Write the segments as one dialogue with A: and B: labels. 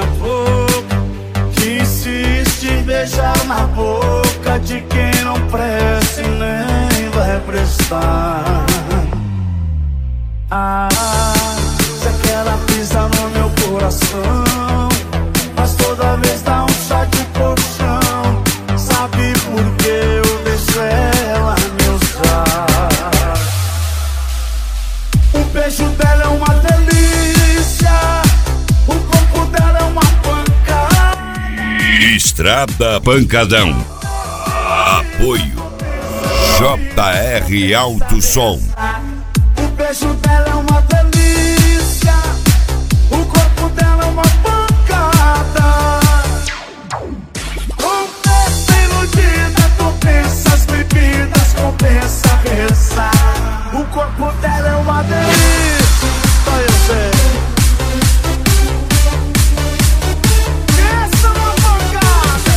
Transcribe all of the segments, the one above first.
A: boca, que insiste em beijar na boca de quem não presta e nem vai prestar. Se ela pisa no meu coração, mas toda vez dá um chá de colchão. Sabe por que eu deixo ela me usar? O beijo dela é uma delícia, o corpo dela é uma pancada.
B: Estrada Pancadão. Apoio JR Alto Som.
A: O beijo dela é uma delícia, o corpo dela é uma pancada. Compensa iludida, compensa as bebidas, compensa rezar. O corpo dela é uma delícia, só eu sei. Essa é uma pancada.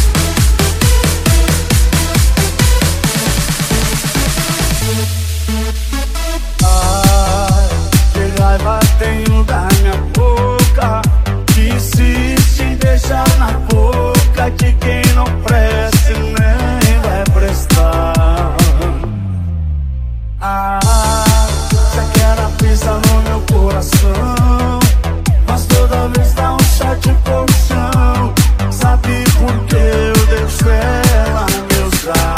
A: Que raiva tenho da minha boca, que insiste em beijar na boca de quem não presta e nem vai prestar. Se ela pisa no meu coração, mas toda vez dá um chá de colchão. Sabe por que eu deixo ela me usar?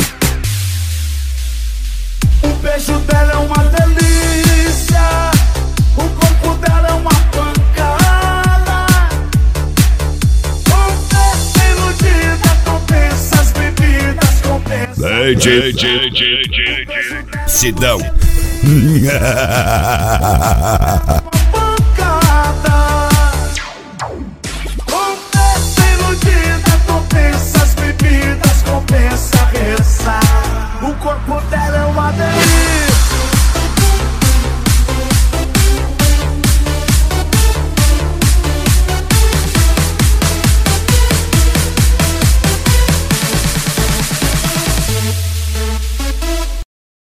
A: O beijo dela é uma delícia, o corpo dela é uma pancada. Compensa iludida, compensa as bebidas, compensa
B: Sidão.